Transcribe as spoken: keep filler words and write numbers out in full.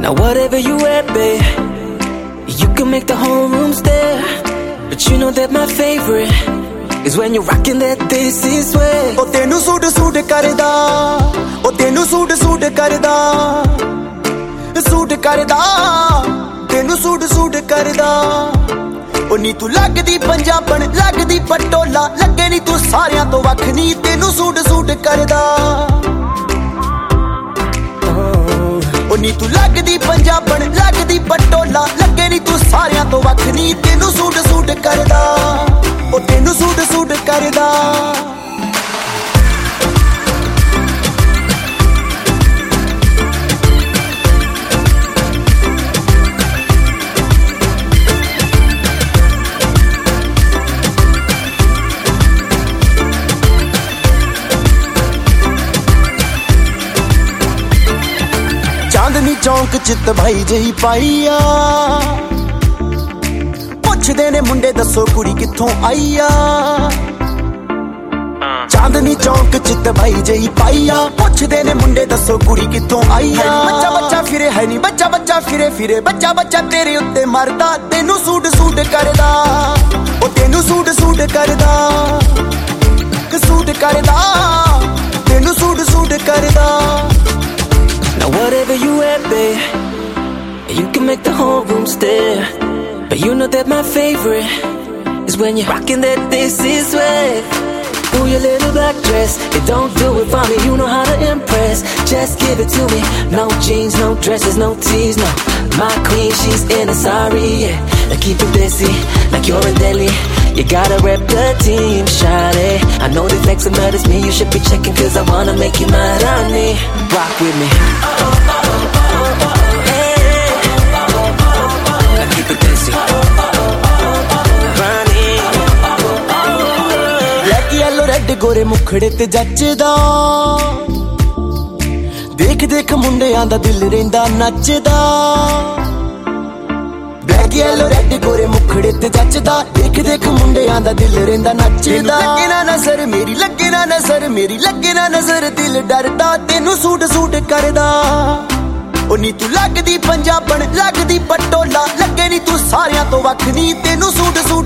Now whatever you wear, babe, you can make the whole room stare. But you know that my favorite is when you're rocking that this is way. Oh tenu suit suit karda, oh tenu suit suit karda, suit karda, tenu suit suit karda. Oh ਨੀ ਤੂੰ ਲੱਗਦੀ ਪੰਜਾਬਣ ਲੱਗਦੀ ਪਟੋਲਾ ਲੱਗੇ ਨੀ ਤੂੰ ਸਾਰਿਆਂ ਤੋਂ ਵੱਖ ਨੀ ਤੈਨੂੰ ਸੂਟ ਸੂਟ ਕਰਦਾ ਉਹ ਨੀ ਤੂੰ ਲੱਗਦੀ ਪੰਜਾਬਣ ਲੱਗਦੀ ਪਟੋਲਾ ਲੱਗੇ ਨੀ ਤੂੰ ਸਾਰਿਆਂ ਤੋਂ ਵੱਖ ਨੀ ਤੈਨੂੰ ਸੂਟ ਸੂਟ ਕਰਦਾ ਉਹ ਤੈਨੂੰ ਸੂਟ ਸੂਟ ਕਰਦਾ ਚਾਂਦਨੀ ਚੌਂਕ ਚਿੱਤ ਭਾਈ ਜਹੀ ਪਾਈਆ ਪੁੱਛਦੇ ਨੇ ਮੁੰਡੇ ਦੱਸੋ ਕੁੜੀ ਕਿੱਥੋਂ ਆਈ ਆ ਚਾਂਦਨੀ ਚੌਂਕ ਚਿੱਤ ਭਾਈ ਜਹੀ ਪਾਈਆ ਪੁੱਛਦੇ ਨੇ ਮੁੰਡੇ ਦੱਸੋ ਕੁੜੀ ਕਿੱਥੋਂ ਆਈ ਆ ਬੱਚਾ ਬੱਚਾ ਫਿਰੇ ਹੈ ਨੀ ਬੱਚਾ ਬੱਚਾ ਫਿਰੇ ਫਿਰੇ ਬੱਚਾ ਬੱਚਾ ਤੇਰੇ ਉੱਤੇ ਮਰਦਾ ਤੈਨੂੰ ਸੂਟ ਸੂਟ ਕਰਦਾ ਉਹ ਤੈਨੂੰ ਸੂਟ ਸੂਟ ਕਰਦਾ ਕਿ ਸੂਟ ਕਰਦਾ ਤੈਨੂੰ ਸੂਟ ਸੂਟ ਕਰਦਾ Now whatever you wear, babe, you can make the whole room stare. But you know that my favorite is when you're rocking that this is way. Ooh, your little black dress, it don't do it for me, you know how to impress. Just give it to me, no jeans, no dresses, no tees, no. My queen, she's in a sari, yeah. Now keep it busy, like you're in Delhi. You gotta rep the team, shawty. I know the flexing matters me, you should be checking cause I wanna make you mad on me. Rock with me. ਗੋਰੇ ਮੁਖੜੇ ਤੇ ਜੱਚਦਾ ਦੇਖ ਦੇਖ ਮੁੰਡਿਆਂ ਦਾ ਦਿਲ ਰਹਿੰਦਾ ਨੱਚਦਾ black yellow red ਗੋਰੇ ਮੁਖੜੇ ਤੇ ਜੱਚਦਾ ਦੇਖ ਦੇਖ ਮੁੰਡਿਆਂ ਦਾ ਦਿਲ ਰਹਿੰਦਾ ਨੱਚਦਾ ਲੱਗੇ ਨਾ ਨਜ਼ਰ ਮੇਰੀ ਲੱਗੇ ਨਾ ਨਜ਼ਰ ਮੇਰੀ ਲੱਗੇ ਨਾ ਨਜ਼ਰ ਦਿਲ ਡਰਦਾ ਤੈਨੂੰ ਸੂਟ ਸੂਟ ਕਰਦਾ ਉਹ ਨੀ ਤੂੰ ਲੱਗਦੀ ਪੰਜਾਬਣ ਲੱਗਦੀ ਪਟੋਲਾ ਲੱਗੇ ਨੀ ਤੂੰ ਸਾਰਿਆਂ ਤੋਂ ਵੱਖ ਨੀ ਤੈਨੂੰ ਸੂਟ